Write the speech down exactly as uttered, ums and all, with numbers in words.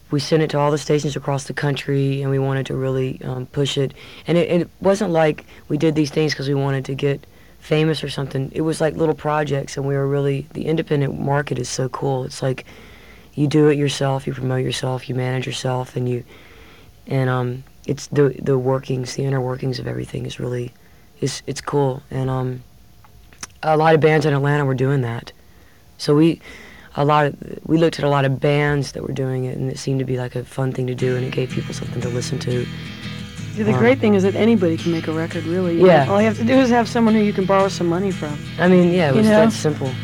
we sent it to all the stations across the country, and we wanted to really um, push it. And it, it wasn't like we did these things because we wanted to get famous or something. It was like little projects, and we were really, the independent market is so cool. It's like you do it yourself, you promote yourself, you manage yourself, and you, and um, it's the the workings, the inner workings of everything is really, is it's cool. And um, a lot of bands in Atlanta were doing that. So we, a lot of, we looked at a lot of bands that were doing it, and it seemed to be like a fun thing to do, and it gave people something to listen to. Yeah, the um, great thing is that anybody can make a record, really. You Yeah. know, all you have to do is have someone who you can borrow some money from. I mean, yeah, it You was know? that simple.